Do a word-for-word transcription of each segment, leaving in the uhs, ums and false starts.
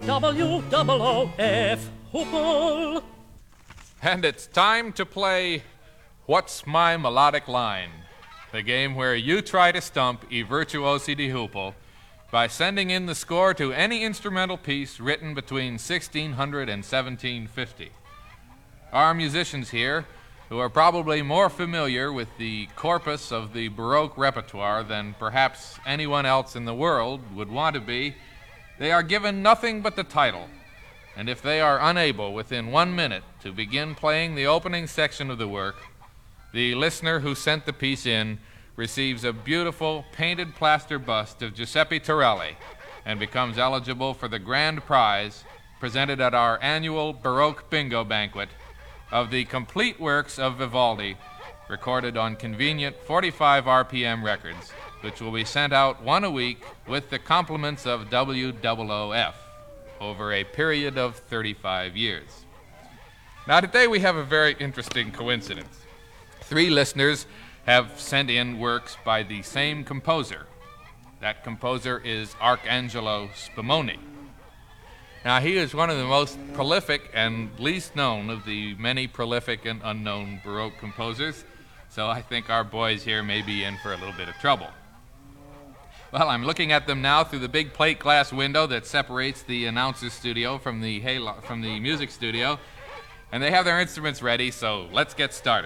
W O O F, Hoople. And it's time to play What's My Melodic Line? The game where you try to stump I Virtuosi di Hoople by sending in the score to any instrumental piece written between sixteen hundred and seventeen fifty. Our musicians here, who are probably more familiar with the corpus of the Baroque repertoire than perhaps anyone else in the world would want to be, they are given nothing but the title, and if they are unable within one minute to begin playing the opening section of the work, the listener who sent the piece in receives a beautiful painted plaster bust of Giuseppe Torelli and becomes eligible for the grand prize presented at our annual Baroque Bingo Banquet of the complete works of Vivaldi, recorded on convenient forty-five R P M records, which will be sent out one a week with the compliments of W O O F over a period of thirty-five years. Now, today we have a very interesting coincidence. Three listeners have sent in works by the same composer. That composer is Arcangelo Spumoni. Now, he is one of the most prolific and least known of the many prolific and unknown Baroque composers, so I think our boys here may be in for a little bit of trouble. Well, I'm looking at them now through the big plate glass window that separates the announcer's studio from the, halo- from the music studio, and they have their instruments ready, so let's get started.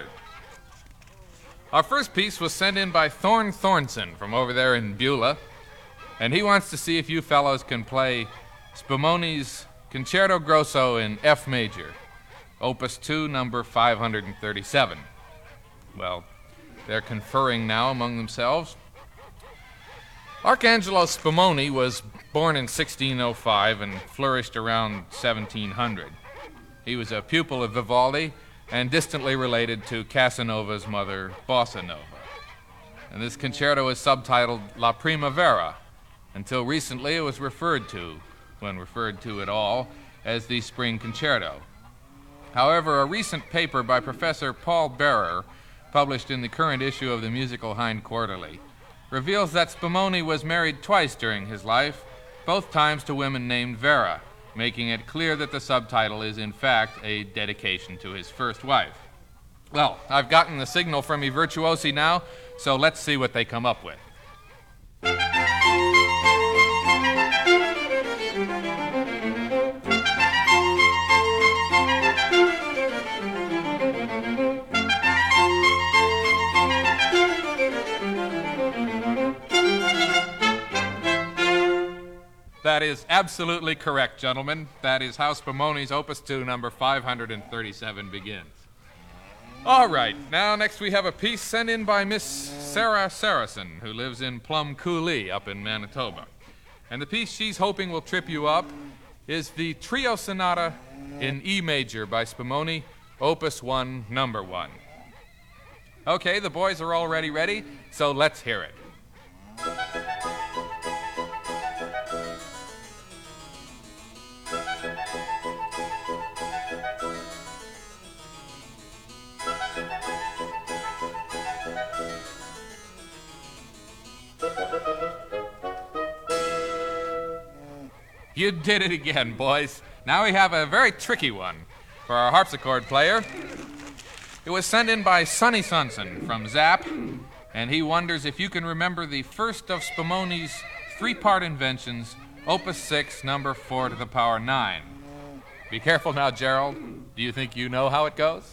Our first piece was sent in by Thorn Thornson from over there in Beulah, and he wants to see if you fellows can play Spumoni's Concerto Grosso in F major, Opus two, number five hundred thirty-seven. Well, they're conferring now among themselves. Arcangelo Spumoni was born in sixteen oh five and flourished around seventeen hundred. He was a pupil of Vivaldi and distantly related to Casanova's mother, Bossa Nova. And this concerto is subtitled La Primavera. Until recently, it was referred to, when referred to at all, as the Spring Concerto. However, a recent paper by Professor Paul Berer, published in the current issue of the Musical Hind Quarterly, reveals that Spumoni was married twice during his life, both times to women named Vera, making it clear that the subtitle is in fact a dedication to his first wife. Well, I've gotten the signal from I Virtuosi now, so let's see what they come up with. That is absolutely correct, gentlemen. That is how Spumoni's Opus two, number five hundred thirty-seven begins. All right, now next we have a piece sent in by Miss Sarah Saracen, who lives in Plum Coulee up in Manitoba. And the piece she's hoping will trip you up is the Trio Sonata in E major by Spumoni, Opus one, number one. Okay, the boys are already ready, so let's hear it. You did it again, boys. Now we have a very tricky one for our harpsichord player. It was sent in by Sonny Sunson from Zap, and he wonders if you can remember the first of Spumoni's three-part inventions, Opus six, number four to the power nine. Be careful now, Gerald. Do you think you know how it goes?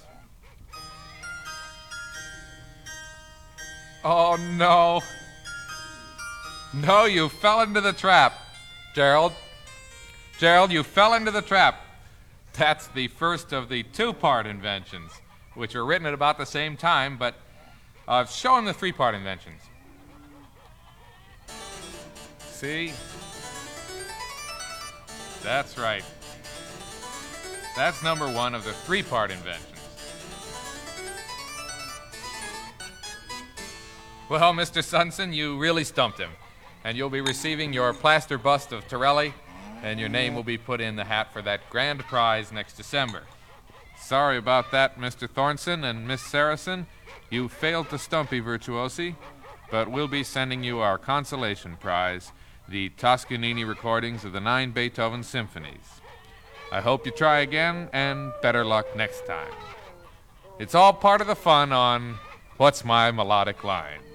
Oh, no. No, you fell into the trap, Gerald. Gerald, you fell into the trap. That's the first of the two-part inventions, which were written at about the same time, but I've shown the three-part inventions. See? That's right. That's number one of the three-part inventions. Well, Mister Sunson, you really stumped him, and you'll be receiving your plaster bust of Torelli, and your name will be put in the hat for that grand prize next December. Sorry about that, Mister Thornson and Miss Saracen. You failed to stump I Virtuosi, but we'll be sending you our consolation prize the Toscanini recordings of the nine Beethoven symphonies. I hope you try again, and better luck next time. It's all part of the fun on What's My Melodic Line?